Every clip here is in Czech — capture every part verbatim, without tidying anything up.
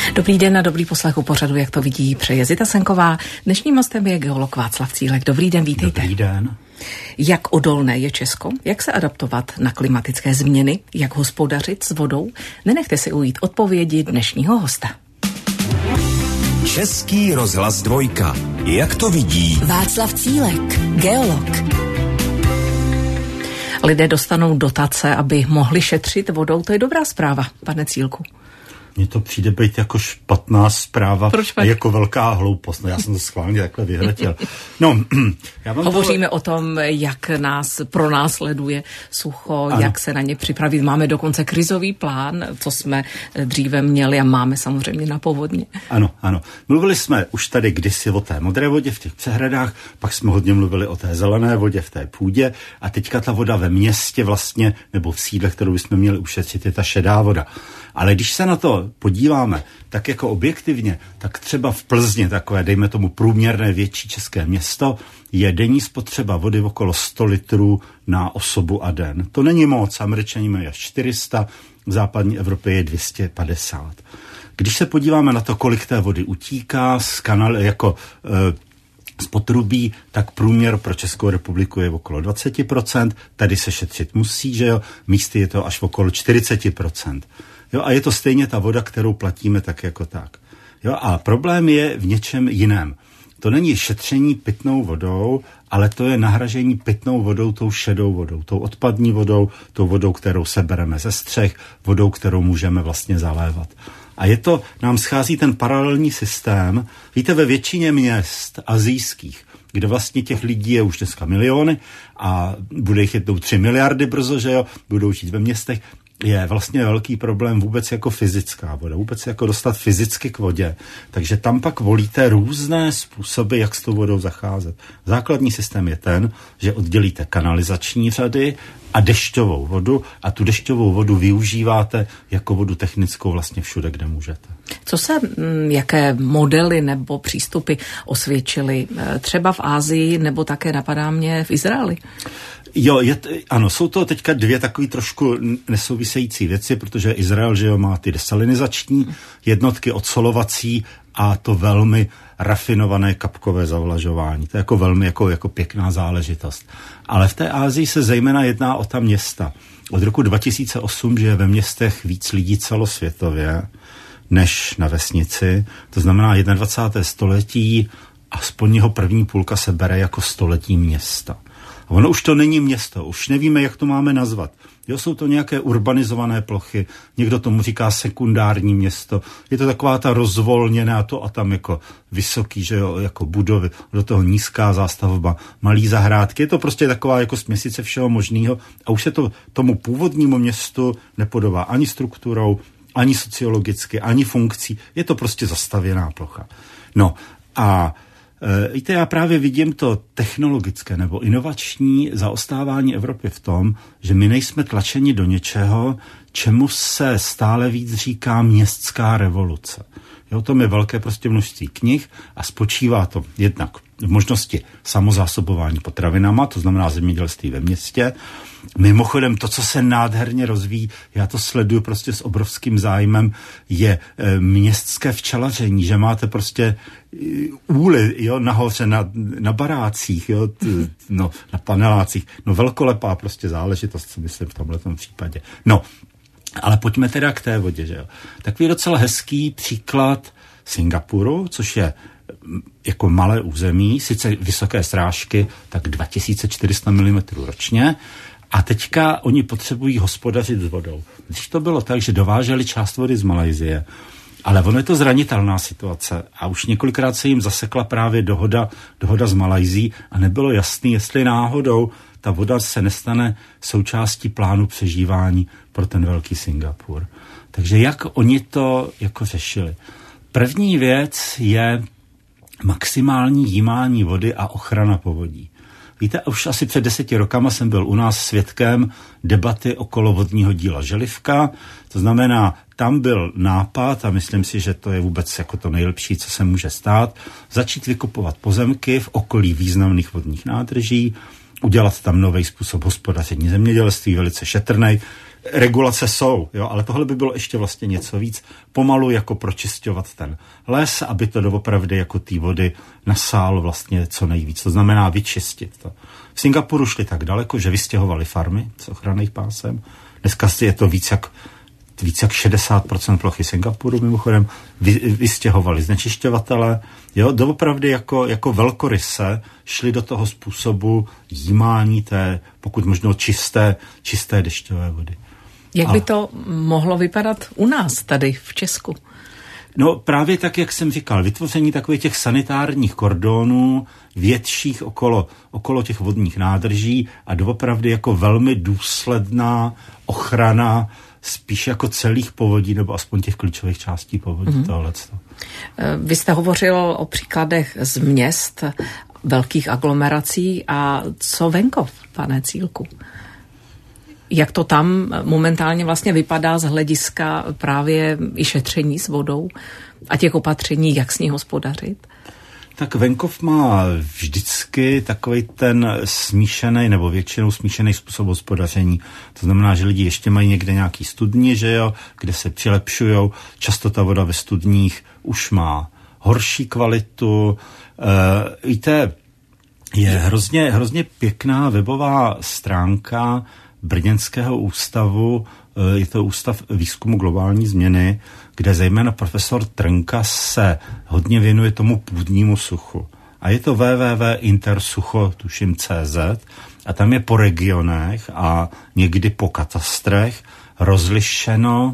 Dobrý den a dobrý poslech u pořadu, jak to vidí, přeje Zita Senková. Dnešním hostem je geolog Václav Cílek. Dobrý den, vítejte. Dobrý den. Jak odolné je Česko? Jak se adaptovat na klimatické změny? Jak hospodařit s vodou? Nenechte si ujít odpovědi dnešního hosta. Český rozhlas dvojka. Jak to vidí Václav Cílek, geolog. Lidé dostanou dotace, aby mohli šetřit vodou. To je dobrá zpráva, pane Cílku. Mně to přijde být jako špatná zpráva a jako velká hloupost. No, já jsem to schválně takhle vyhletěl. No, já vám Hovoříme to... o tom, jak nás pronásleduje sucho, ano. Jak se na ně připravit. Máme dokonce krizový plán, co jsme dříve měli a máme samozřejmě na povodně. Ano, ano. Mluvili jsme už tady kdysi o té modré vodě v těch přehradách, pak jsme hodně mluvili o té zelené vodě v té půdě a teďka ta voda ve městě vlastně, nebo v sídle, kterou bychom měli ušetřit, je ta šedá voda. Ale když se na to podíváme tak jako objektivně, tak třeba v Plzni, takové, dejme tomu průměrné větší české město, je denní spotřeba vody okolo sto litrů na osobu a den. To není moc, Američané mají až čtyři sta, v západní Evropě je dvě stě padesát. Když se podíváme na to, kolik té vody utíká z kanál jako e, z potrubí, tak průměr pro Českou republiku je okolo dvacet procent, tady se šetřit musí, že jo, místy je to až okolo čtyřicet procent. Jo, a je to stejně ta voda, kterou platíme tak jako tak. Jo, a problém je v něčem jiném. To není šetření pitnou vodou, ale to je nahražení pitnou vodou tou šedou vodou, tou odpadní vodou, tou vodou, kterou sebereme ze střech, vodou, kterou můžeme vlastně zalévat. A je to, nám schází ten paralelní systém, víte, ve většině měst asijských, kde vlastně těch lidí je už dneska miliony a bude jich jednou tři miliardy brzo, že jo, budou žít ve městech, je vlastně velký problém vůbec jako fyzická voda, vůbec jako dostat fyzicky k vodě. Takže tam pak volíte různé způsoby, jak s tou vodou zacházet. Základní systém je ten, že oddělíte kanalizační řady a dešťovou vodu a tu dešťovou vodu využíváte jako vodu technickou vlastně všude, kde můžete. Co se, jaké modely nebo přístupy osvědčily třeba v Asii nebo také napadá mě v Izraeli? Jo, je t- ano, jsou to teďka dvě takové trošku nesouvisející věci, protože Izrael, že jo, má ty desalinizační jednotky, odsolovací a to velmi rafinované kapkové zavlažování. To je jako velmi jako, jako pěkná záležitost. Ale v té Asii se zejména jedná o ta města. Od roku dva tisíce osm žije ve městech víc lidí celosvětově než na vesnici. To znamená dvacátého prvního století, aspoň jeho první půlka se bere jako století města. A ono už to není město, už nevíme, jak to máme nazvat. Jo, jsou to nějaké urbanizované plochy, někdo tomu říká sekundární město, je to taková ta rozvolněná to a tam jako vysoký, že jo, jako budovy, do toho nízká zástavba, malý zahrádky, je to prostě taková jako směsice všeho možného a už se to tomu původnímu městu nepodobá ani strukturou, ani sociologicky, ani funkcí, je to prostě zastavěná plocha. No a víte, já právě vidím to technologické nebo inovační zaostávání Evropy v tom, že my nejsme tlačeni do něčeho, čemu se stále víc říká městská revoluce. Jo, to je velké prostě množství knih a spočívá to jednak v možnosti samozásobování potravinama, to znamená zemědělství ve městě. Mimochodem to, co se nádherně rozvíjí, já to sleduju prostě s obrovským zájmem, je e, městské včelaření, že máte prostě e, úly, jo, nahoře na, na barácích, jo, t, no, na panelácích, no velkolepá prostě záležitost, co myslím v tomhletom případě. No, ale pojďme teda k té vodě, že jo. Takový docela hezký příklad Singapuru, což je jako malé území, sice vysoké srážky, tak dva tisíce čtyři sta milimetrů ročně, a teďka oni potřebují hospodařit s vodou. Když to bylo tak, že dováželi část vody z Malajsie, ale ono je to zranitelná situace a už několikrát se jim zasekla právě dohoda, dohoda z Malajsií a nebylo jasný, jestli náhodou ta voda se nestane součástí plánu přežívání pro ten velký Singapur. Takže jak oni to jako řešili? První věc je maximální jímání vody a ochrana povodí. Víte, už asi před deseti rokama jsem byl u nás svědkem debaty okolo vodního díla Želivka. To znamená, tam byl nápad, a myslím si, že to je vůbec jako to nejlepší, co se může stát, začít vykupovat pozemky v okolí významných vodních nádrží, udělat tam nový způsob hospodaření zemědělství, velice šetrnej. regulace jsou, jo, ale tohle by bylo ještě vlastně něco víc. Pomalu jako pročisťovat ten les, aby to doopravdy jako té vody nasálo vlastně co nejvíc. To znamená vyčistit to. V Singapuru šli tak daleko, že vystěhovali farmy s ochranných pásem. Dneska je to víc jak víc jak šedesát procent plochy Singapuru mimochodem vy, vystěhovali znečišťovatele. Jo, doopravdy jako, jako velkoryse šli do toho způsobu jímání té, pokud možno čisté, čisté dešťové vody. Jak by to mohlo vypadat u nás tady v Česku? No právě tak, jak jsem říkal, vytvoření takových těch sanitárních kordonů větších okolo, okolo těch vodních nádrží a doopravdy jako velmi důsledná ochrana spíš jako celých povodí, nebo aspoň těch klíčových částí povodí mm-hmm. tohleto. Vy jste hovořil o příkladech z měst, velkých aglomerací a co venkov, pane Cílku? Jak to tam momentálně vlastně vypadá z hlediska právě i šetření s vodou a těch opatření, jak s ní hospodařit? Tak venkov má vždycky takový ten smíšený nebo většinou smíšený způsob hospodaření. To znamená, že lidi ještě mají někde nějaký studně, že jo, kde se přilepšujou. Často ta voda ve studních už má horší kvalitu. E, víte, je hrozně, hrozně pěkná webová stránka Brněnského ústavu, je to Ústav výzkumu globální změny, kde zejména profesor Trnka se hodně věnuje tomu půdnímu suchu. A je to w w w tečka intersucho, tuším C Z, a tam je po regionech a někdy po katastrech rozlišeno,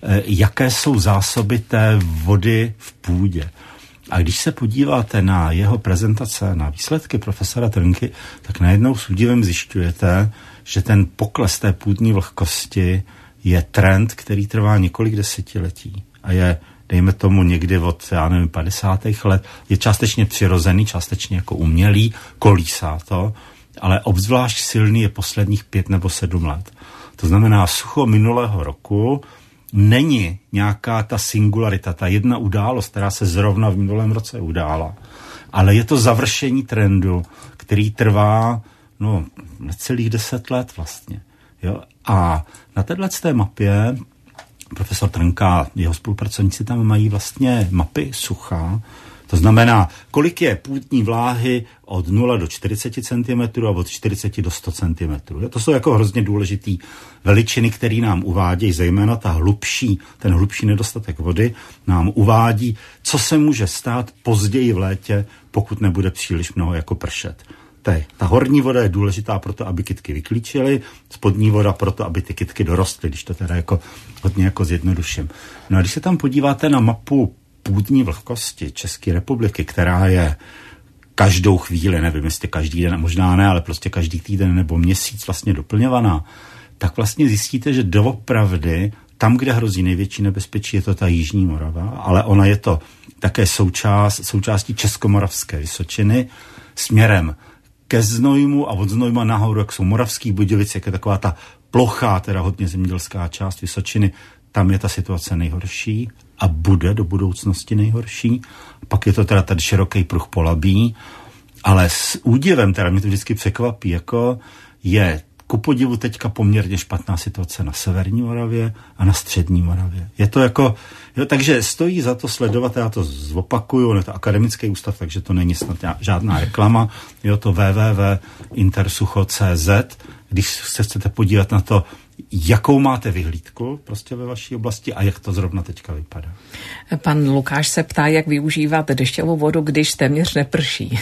jaké jsou zásoby té vody v půdě. A když se podíváte na jeho prezentace, na výsledky profesora Trnky, tak najednou s údivem zjišťujete, že ten pokles té půdní vlhkosti je trend, který trvá několik desetiletí a je, dejme tomu, někdy od, já nevím, padesátých let, je částečně přirozený, částečně jako umělý, kolísá to, ale obzvlášť silný je posledních pět nebo sedm let. To znamená, sucho minulého roku není nějaká ta singularita, ta jedna událost, která se zrovna v minulém roce udála, ale je to završení trendu, který trvá no, necelých deset let vlastně. Jo? A na této mapě profesor Trnka, jeho spolupracovníci tam mají vlastně mapy sucha. To znamená, kolik je půdní vláhy od nula do čtyřicet centimetrů a od čtyřicet do sto centimetrů. To jsou jako hrozně důležitý veličiny, které nám uvádějí, zejména ta hlubší, ten hlubší nedostatek vody nám uvádí, co se může stát později v létě, pokud nebude příliš mnoho jako pršet. Te, ta horní voda je důležitá proto, aby kytky vyklíčily, spodní voda proto, aby ty kytky dorostly, když to teda jako hodně jako zjednoduším. No a když se tam podíváte na mapu půdní vlhkosti České republiky, která je každou chvíli, nevím, jestli každý den, možná ne, ale prostě každý týden nebo měsíc vlastně doplňovaná, tak vlastně zjistíte, že doopravdy tam, kde hrozí největší nebezpečí, je to ta Jižní Morava, ale ona je to také součást, součástí Českomoravské Vysočiny směrem ke Znojmu a od Znojma nahoru, jak jsou Moravský Budějovice, jak je taková ta plochá, teda hodně zemědělská část Vysočiny, tam je ta situace nejhorší a bude do budoucnosti nejhorší. Pak je to teda tady široký pruh Polabí, ale s údivem, teda mě to vždycky překvapí, jako je ku podivu teďka poměrně špatná situace na severní Moravě a na střední Moravě. Je to jako, jo, takže stojí za to sledovat, já to zopakuju, je to akademický ústav, takže to není snad žádná reklama, jo, to w w w tečka intersucho tečka c z, když se chcete podívat na to, jakou máte vyhlídku prostě ve vaší oblasti a jak to zrovna teďka vypadá. Pan Lukáš se ptá, jak využívat dešťovou vodu, když téměř neprší.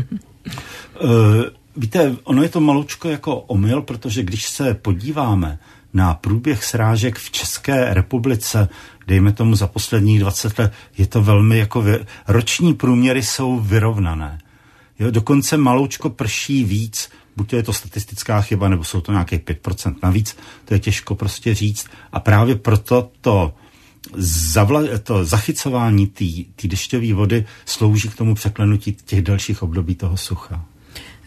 uh, Víte, ono je to maloučko jako omyl, protože když se podíváme na průběh srážek v České republice, dejme tomu za posledních dvacet let, je to velmi jako vy... roční průměry jsou vyrovnané. Jo, dokonce maloučko prší víc, buď to je to statistická chyba, nebo jsou to nějaké pět procent navíc, to je těžko prostě říct. A právě proto to, zavla... to zachycování té dešťové vody slouží k tomu překlenutí těch dalších období toho sucha.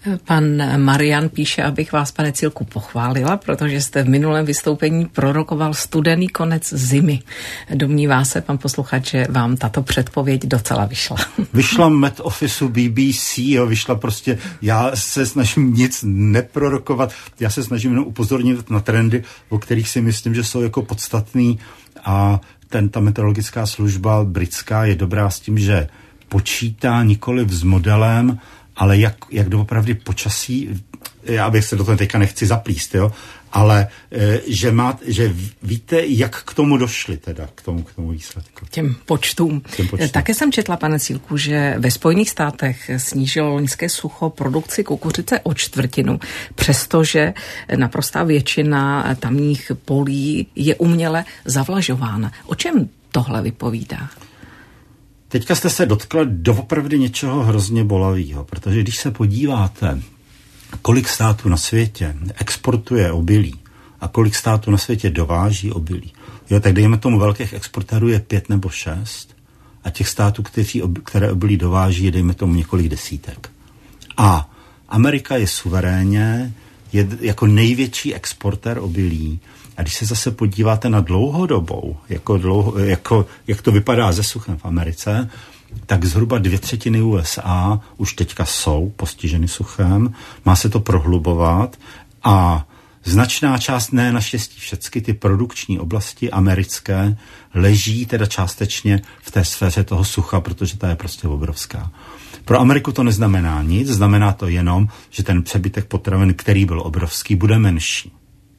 Pan Marian píše, abych vás, pane Cílku, pochválila, protože jste v minulém vystoupení prorokoval studený konec zimy. Domnívá se pan posluchač, že vám tato předpověď docela vyšla. Vyšla Met Officeu B B C, jo, vyšla prostě, já se snažím nic neprorokovat, já se snažím jenom upozornit na trendy, o kterých si myslím, že jsou jako podstatný, a ten, ta meteorologická služba britská je dobrá s tím, že počítá nikoliv s modelem, ale jak, jak doopravdy počasí, já bych se do toho teďka nechci zaplíst, jo, ale e, že, má, že víte, jak k tomu došli teda, k tomu, k tomu výsledku. Těm počtům. Těm počtům. Také jsem četla, pane Cílku, že ve Spojených státech snížilo loňské sucho produkci kukuřice o čtvrtinu, přestože naprostá většina tamních polí je uměle zavlažována. O čem tohle vypovídá? Teďka jste se dotkla doopravdy něčeho hrozně bolavého, protože když se podíváte, kolik států na světě exportuje obilí a kolik států na světě dováží obilí, jo, tak dejme tomu velkých exportérů je pět nebo šest a těch států, kteří, které obilí dováží, je dejme tomu několik desítek. A Amerika je suverénně je jako největší exportér obilí. A když se zase podíváte na dlouhodobou, jako dlouho, jako, jak to vypadá se suchem v Americe, tak zhruba dvě třetiny U S A už teďka jsou postiženy suchem, má se to prohlubovat a značná část, ne naštěstí všechny ty produkční oblasti americké, leží teda částečně v té sféře toho sucha, protože ta je prostě obrovská. Pro Ameriku to neznamená nic, znamená to jenom, že ten přebytek potravin, který byl obrovský, bude menší.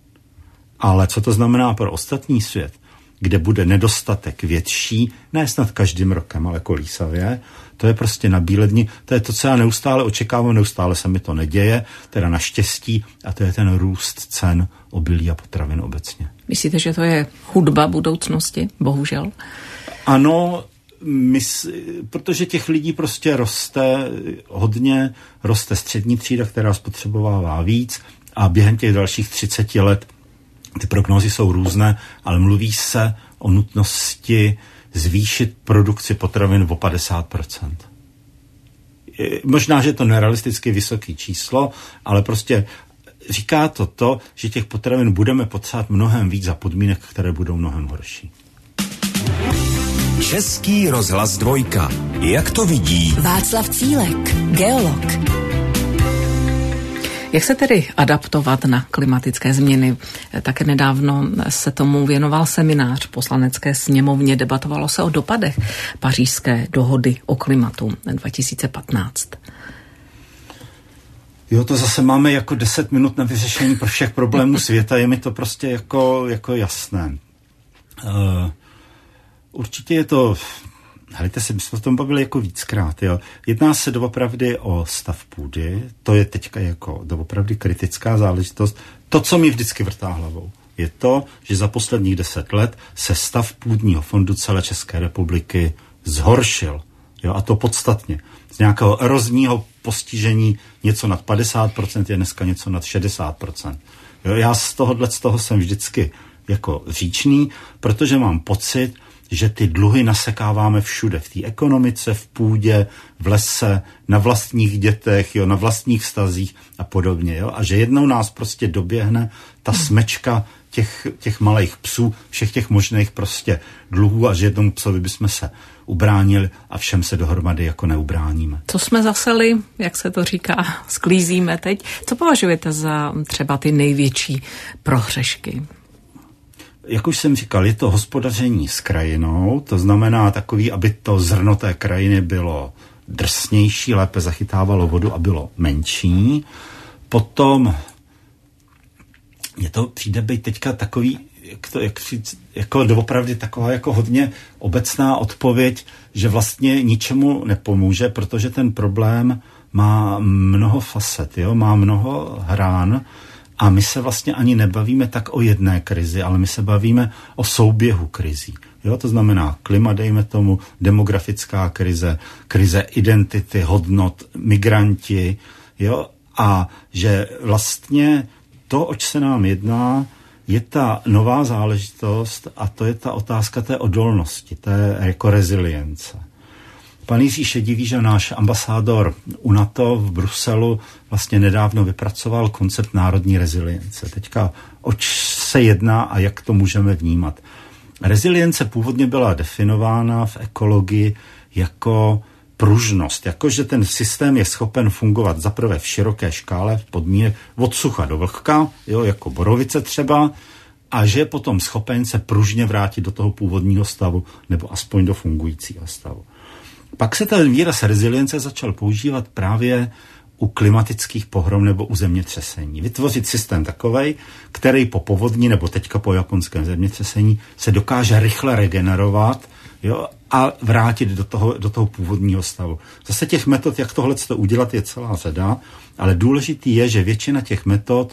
Ale co to znamená pro ostatní svět, kde bude nedostatek větší, ne snad každým rokem, ale kolísavě, to je prostě na bílé dni, to je to, co já neustále očekávám, neustále se mi to neděje, teda naštěstí, a to je ten růst cen obilí a potravin obecně. Myslíte, že to je hudba budoucnosti, bohužel? Ano, mys, protože těch lidí prostě roste hodně, roste střední třída, která spotřebovává víc, a během těch dalších třiceti let ty prognózy jsou různé, ale mluví se o nutnosti zvýšit produkci potravin o padesát procent. Možná, že je to nerealisticky vysoké číslo, ale prostě říká to to, že těch potravin budeme potřebovat mnohem víc za podmínek, které budou mnohem horší. Český rozhlas dvojka. Jak to vidí Václav Cílek, geolog. Jak se tedy adaptovat na klimatické změny? Také nedávno se tomu věnoval seminář v Poslanecké sněmovně, debatovalo se o dopadech Pařížské dohody o klimatu dva tisíce patnáct. Jo, to zase máme jako deset minut na vyřešení pro všech problémů světa, je mi to prostě jako, jako jasné. Uh, určitě je to... Hledajte si, my jsme o tom bavili jako víckrát, jo. Jedná se doopravdy o stav půdy, to je teďka jako doopravdy kritická záležitost. To, co mi vždycky vrtá hlavou, je to, že za posledních deset let se stav půdního fondu celé České republiky zhoršil, jo, a to podstatně. Z nějakého erozního postižení něco nad padesát procent je dneska něco nad šedesát procent. Jo, já z tohohle z toho jsem vždycky jako říčný, protože mám pocit, že ty dluhy nasekáváme všude. V té ekonomice, v půdě, v lese, na vlastních dětech, jo, na vlastních vztazích a podobně. Jo? A že jednou nás prostě doběhne ta smečka těch, těch malých psů, všech těch možných prostě dluhů, a že jednomu psovi bychom se ubránili a všem se dohromady jako neubráníme. Co jsme zaseli, jak se to říká, sklízíme teď. Co považujete za třeba ty největší prohřešky? Jak už jsem říkal, je to hospodaření s krajinou, to znamená takový, aby to zrno té krajiny bylo drsnější, lépe zachytávalo vodu a bylo menší. Potom je to přijde být teďka takový, jak to, jak, jako doopravdy taková jako hodně obecná odpověď, že vlastně ničemu nepomůže, protože ten problém má mnoho facet, jo? Má mnoho hrán. A my se vlastně ani nebavíme tak o jedné krizi, ale my se bavíme o souběhu krizí. Jo, to znamená klima, dejme tomu, demografická krize, krize identity, hodnot, migranti, jo, a že vlastně to, oč se nám jedná, je ta nová záležitost, a to je ta otázka té odolnosti, té jako rezilience. Pan Jiří Šedivý, že náš ambasádor u NATO v Bruselu vlastně nedávno vypracoval koncept národní rezilience. Teďka oč se jedná a jak to můžeme vnímat. Rezilience původně byla definována v ekologii jako pružnost, jakože ten systém je schopen fungovat zaprvé v široké škále, v podmínek od sucha do vlhka, jo, jako borovice třeba, a že je potom schopen se pružně vrátit do toho původního stavu, nebo aspoň do fungujícího stavu. Pak se ten výraz rezilience začal používat právě u klimatických pohrom nebo u zemětřesení. Vytvořit systém takovej, který po povodni nebo teďka po japonském zemětřesení se dokáže rychle regenerovat, jo, a vrátit do toho, do toho původního stavu. Zase těch metod, jak tohle udělat, je celá řada, ale důležitý je, že většina těch metod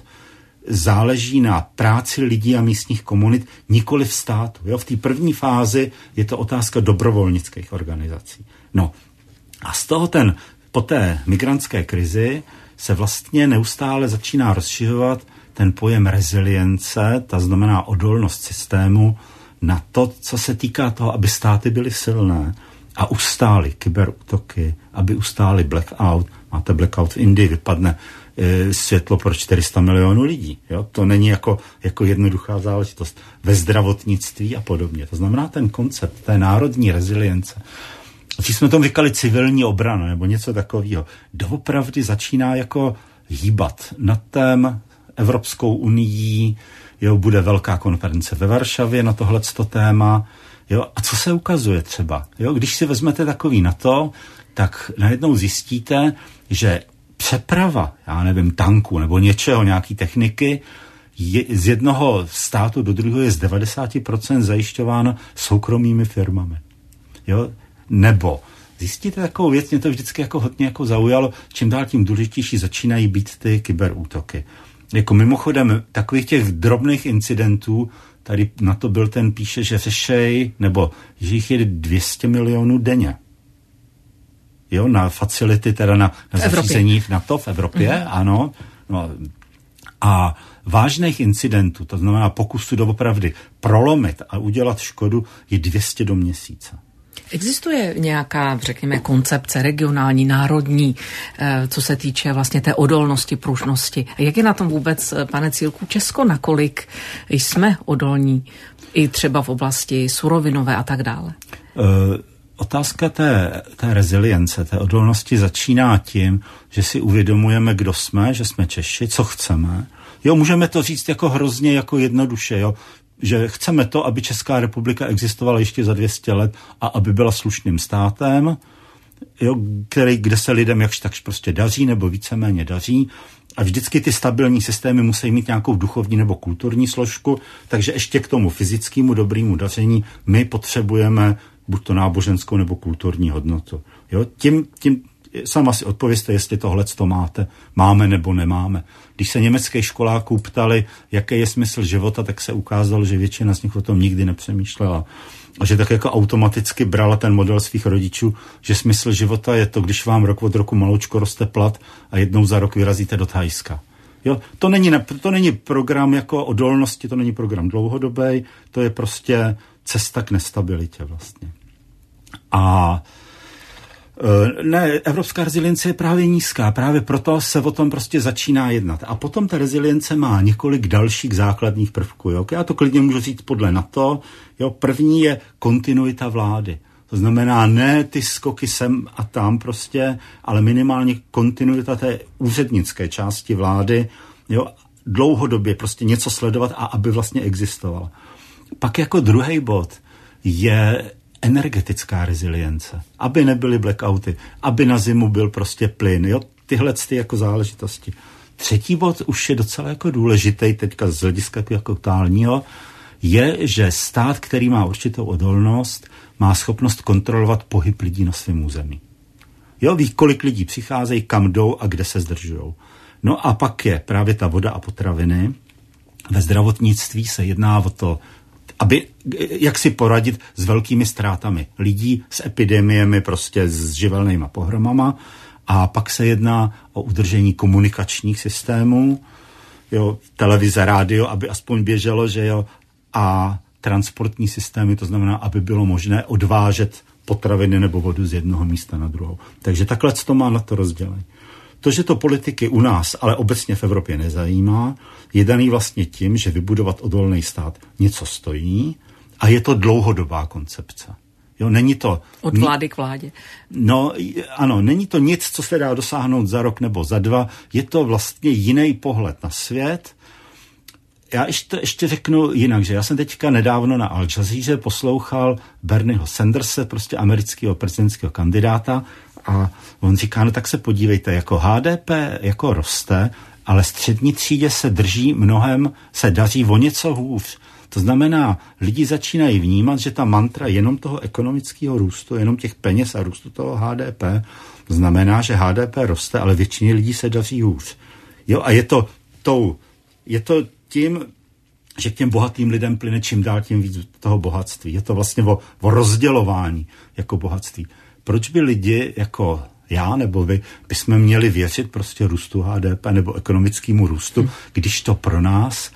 záleží na práci lidí a místních komunit, nikoli v státu. Jo? V té první fázi je to otázka dobrovolnických organizací. No a z toho ten, po té migrantské krizi se vlastně neustále začíná rozšiřovat ten pojem rezilience, ta znamená odolnost systému na to, co se týká toho, aby státy byly silné a ustály kyberútoky, aby ustály blackout. Máte blackout v Indii, vypadne e, světlo pro čtyři sta milionů lidí. Jo? To není jako, jako jednoduchá záležitost ve zdravotnictví a podobně. To znamená ten koncept té národní rezilience. Když jsme tomu říkali civilní obrana nebo něco takového, doopravdy začíná jako hýbat nad tém Evropskou unii. Jo, bude velká konference ve Varšavě na tohleto téma. Jo, a co se ukazuje třeba? Jo, když si vezmete takový NATO, tak najednou zjistíte, že přeprava, já nevím, tanku nebo něčeho, nějaký techniky, je, z jednoho státu do druhého je z devadesát procent zajišťováno soukromými firmami. Jo, nebo zjistíte takovou věc, mě to vždycky jako hodně jako zaujalo, čím dál tím důležitější začínají být ty kyberútoky. Jako mimochodem takových těch drobných incidentů, tady na to byl ten píše, že řešej, nebo že jich je dvě stě milionů denně. Jo, na facility, teda na, na zařízení v NATO v Evropě, mm-hmm. ano. No, a vážných incidentů, to znamená pokusu doopravdy prolomit a udělat škodu, je dvě stě do měsíce. Existuje nějaká, řekněme, koncepce regionální, národní, co se týče vlastně té odolnosti, pružnosti? Jak je na tom vůbec, pane Cílku, Česko, nakolik jsme odolní i třeba v oblasti surovinové a tak dále? Uh, otázka té, té rezilience, té odolnosti začíná tím, že si uvědomujeme, kdo jsme, že jsme Češi, co chceme. Jo, můžeme to říct jako hrozně, jako jednoduše, jo. Že chceme to, aby Česká republika existovala ještě za dvě stě let a aby byla slušným státem, jo, který, kde se lidem jakž takž prostě daří nebo víceméně daří. A vždycky ty stabilní systémy musí mít nějakou duchovní nebo kulturní složku, takže ještě k tomu fyzickému dobrému daření my potřebujeme buď to náboženskou nebo kulturní hodnotu. Jo, tím, tím sama si odpovězte, jestli tohleto máte, máme nebo nemáme. Když se německých školáků ptali, jaký je smysl života, tak se ukázalo, že většina z nich o tom nikdy nepřemýšlela. A že tak jako automaticky brala ten model svých rodičů, že smysl života je to, když vám rok od roku maloučko roste plat a jednou za rok vyrazíte do Thajska. Jo, to není, to není program jako odolnosti, to není program dlouhodobý, to je prostě cesta k nestabilitě vlastně. A ne, evropská rezilience je právě nízká, právě proto se o tom prostě začíná jednat. A potom ta rezilience má několik dalších základních prvků. Jo? Já to klidně můžu říct podle NATO. Jo? První je kontinuita vlády. To znamená ne ty skoky sem a tam prostě, ale minimálně kontinuita té úřednické části vlády, jo? Dlouhodobě prostě něco sledovat a aby vlastně existovala. Pak jako druhý bod je energetická rezilience, aby nebyly blackouty, aby na zimu byl prostě plyn, jo, tyhle ty jako záležitosti. Třetí bod už je docela jako důležitý teďka z hlediska jako totálního, je, že stát, který má určitou odolnost, má schopnost kontrolovat pohyb lidí na svém území. Jo, ví, kolik lidí přicházejí, kam jdou a kde se zdržujou. No a pak je právě ta voda a potraviny. Ve zdravotnictví se jedná o to, aby, jak si poradit s velkými ztrátami lidí, s epidemiemi, prostě s živelnýma pohromama. A pak se jedná o udržení komunikačních systémů, jo, televize, rádio, aby aspoň běželo, že jo, a transportní systémy, to znamená, aby bylo možné odvážet potraviny nebo vodu z jednoho místa na druhou. Takže takhle to má na to rozdělení. To, že to politiky u nás, ale obecně v Evropě nezajímá, je daný vlastně tím, že vybudovat odolný stát něco stojí a je to dlouhodobá koncepce. Jo, není to... Od vlády k vládě. No, ano, není to nic, co se dá dosáhnout za rok nebo za dva. Je to vlastně jiný pohled na svět. Já ještě, ještě řeknu jinak, že já jsem teďka nedávno na Al Jazeera poslouchal Bernieho Sanderse, prostě amerického prezidentského kandidáta, a on říká, no tak se podívejte, jako H D P jako roste, ale střední třídě se drží mnohem, se daří o něco hůř. To znamená, lidi začínají vnímat, že ta mantra jenom toho ekonomického růstu, jenom těch peněz a růstu toho H D P, znamená, že H D P roste, ale většině lidí se daří hůř. Jo, a je to tou, je to tím, že k těm bohatým lidem plyne čím dál tím víc toho bohatství. Je to vlastně o, o rozdělování jako bohatství. Proč by lidi jako já nebo vy bychom měli věřit prostě růstu H D P nebo ekonomickému růstu, hmm. když to pro nás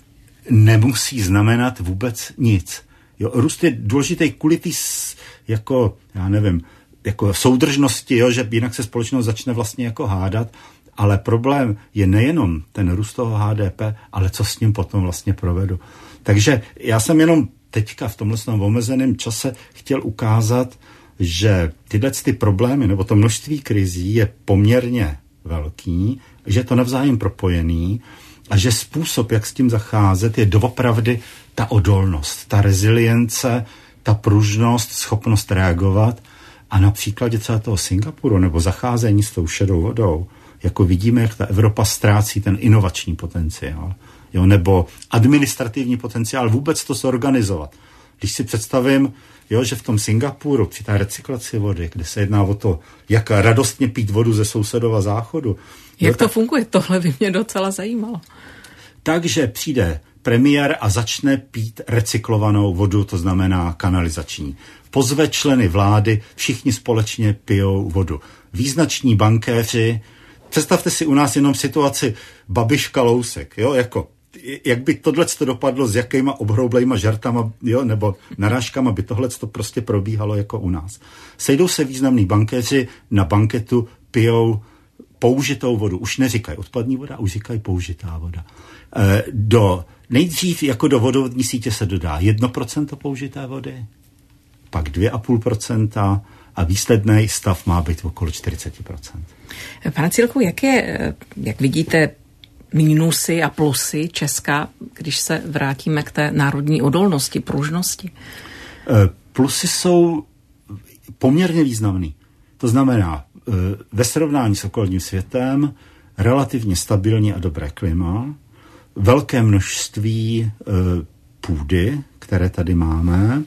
nemusí znamenat vůbec nic. Jo, růst je důležitý kvůli tý, jako, já nevím, jako soudržnosti, jo, že jinak se společnost začne vlastně jako hádat, ale problém je nejenom ten růst toho H D P, ale co s ním potom vlastně provedu. Takže já jsem jenom teďka v tomhle omezeném čase chtěl ukázat, že tyhle ty problémy nebo to množství krizí je poměrně velký, že je to navzájem propojený a že způsob, jak s tím zacházet, je doopravdy ta odolnost, ta rezilience, ta pružnost, schopnost reagovat. A na příkladě třeba toho Singapuru nebo zacházení s tou šedou vodou, jako vidíme, jak ta Evropa ztrácí ten inovační potenciál, jo, nebo administrativní potenciál vůbec to zorganizovat. Když si představím, jo, že v tom Singapuru při té recyklaci vody, kde se jedná o to, jak radostně pít vodu ze sousedova záchodu. Jak jo, to tak, funguje? Tohle by mě docela zajímalo. Takže přijde premiér a začne pít recyklovanou vodu, to znamená kanalizační. Pozve členy vlády, všichni společně pijou vodu. Význační bankéři, představte si u nás jenom situaci Babiš-Kalousek, jo, jako jak by tohleto dopadlo, s jakýma obhroublejma žartama, jo, nebo narážkama by tohleto prostě probíhalo jako u nás. Sejdou se významní bankéři na banketu, pijou použitou vodu. Už neříkají odpadní voda, už říkají použitá voda. E, do, nejdřív jako do vodovodní sítě se dodá jedno procento použité vody, pak dvě a půl procenta a výsledný stav má být okolo čtyřicet procent. Pane Cílku, jak je, jak vidíte, mínusy a plusy Česka, když se vrátíme k té národní odolnosti, pružnosti? Plusy jsou poměrně významný. To znamená, ve srovnání s okolním světem relativně stabilní a dobré klima, velké množství půdy, které tady máme.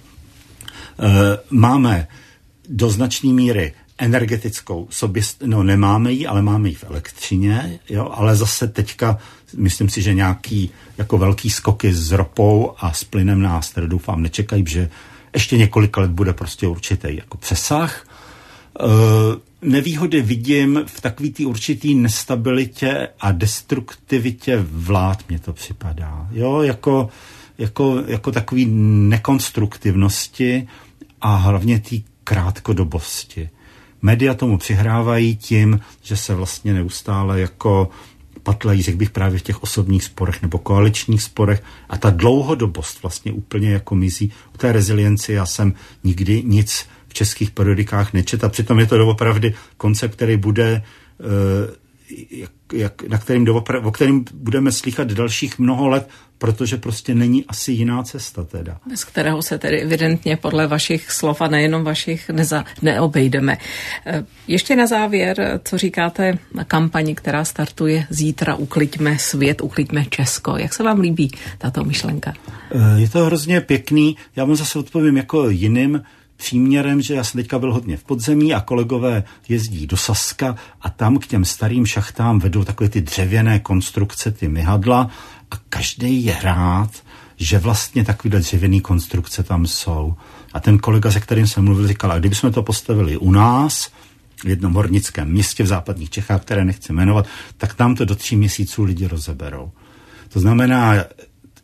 Máme do značné míry energetickou sobě, no nemáme ji, ale máme ji v elektřině, jo, ale zase teďka myslím si, že nějaký jako velký skoky s ropou a s plynem nás tedy doufám nečekají, že ještě několik let bude prostě určitý jako přesah. E, nevýhody vidím v takový té určitý nestabilitě a destruktivitě vlád, mně to připadá, jo, jako, jako, jako takový nekonstruktivnosti a hlavně té krátkodobosti. Média tomu přihrávají tím, že se vlastně neustále jako patlají, řekl bych, právě v těch osobních sporech nebo koaličních sporech a ta dlouhodobost vlastně úplně jako mizí. O té rezilienci já jsem nikdy nic v českých periodikách nečet a přitom je to doopravdy koncept, který bude, jak, jak, na kterým doopravdy, o kterým budeme slychat dalších mnoho let, protože prostě není asi jiná cesta teda. Bez kterého se tedy evidentně podle vašich slov a nejenom vašich neza, neobejdeme. Ještě na závěr, co říkáte na kampani, která startuje zítra, Ukliďme svět, ukliďme Česko. Jak se vám líbí tato myšlenka? Je to hrozně pěkný. Já vám zase odpovím jako jiným příměrem, že já jsem teďka byl hodně v podzemí a kolegové jezdí do Saska a tam k těm starým šachtám vedou takové ty dřevěné konstrukce, ty myhadla a každý je rád, že vlastně takovýhle dřevěný konstrukce tam jsou. A ten kolega, se kterým jsem mluvil, říkal, a kdybychom to postavili u nás, v jednom hornickém městě v západních Čechách, které nechci jmenovat, tak tam to do tří měsíců lidi rozeberou. To znamená,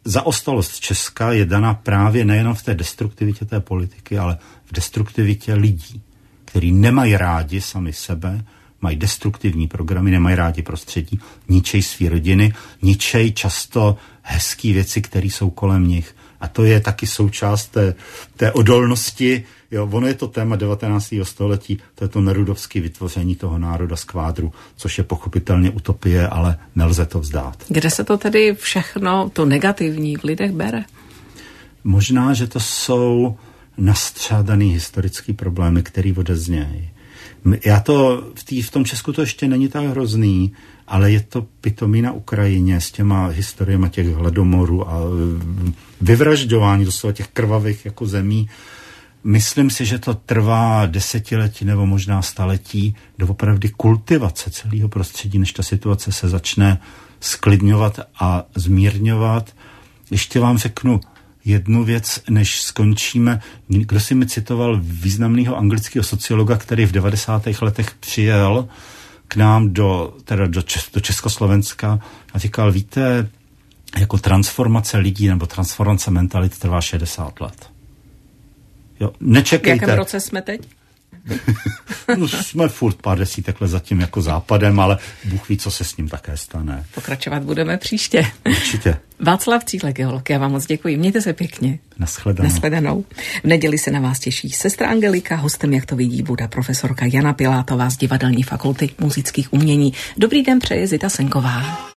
zaostalost Česka je daná právě nejenom v té destruktivitě té politiky, ale v destruktivitě lidí, kteří nemají rádi sami sebe, mají destruktivní programy, nemají rádi prostředí, ničej svý rodiny, ničej často hezký věci, které jsou kolem nich. A to je taky součást té, té odolnosti. Jo, ono je to téma devatenáctého století, to je to nerudovské vytvoření toho národa z kvádru, což je pochopitelně utopie, ale nelze to vzdát. Kde se to tedy všechno, to negativní v lidech bere? Možná, že to jsou nastřádaný historický problémy, který odeznějí. Já to, v, tý, v tom Česku to ještě není tak hrozný, ale je to pitomí na Ukrajině s těma historiema těch hladomorů a vyvražďování doslova těch krvavých jako zemí. Myslím si, že to trvá desetiletí nebo možná staletí doopravdy kultivace celého prostředí, než ta situace se začne sklidňovat a zmírňovat. Ještě vám řeknu jednu věc, než skončíme. Kdo si mi citoval významného anglického sociologa, který v devadesátých letech přijel k nám do, teda do, Čes, do Československa a říkal, víte, jako transformace lidí nebo transformace mentality trvá šedesát let. Jo, nečekejte. V jakém roce jsme teď? No, jsme furt pár desítek let zatím jako západem, ale Bůh ví, co se s ním také stane. Pokračovat budeme příště. Určitě. Václav Cílek, geolog, já vám moc děkuji. Mějte se pěkně. Nashledanou. Nashledanou. V neděli se na vás těší sestra Angelika, hostem, jak to vidí, bude profesorka Jana Pilátová z Divadelní fakulty muzických umění. Dobrý den přeje Zita Senková.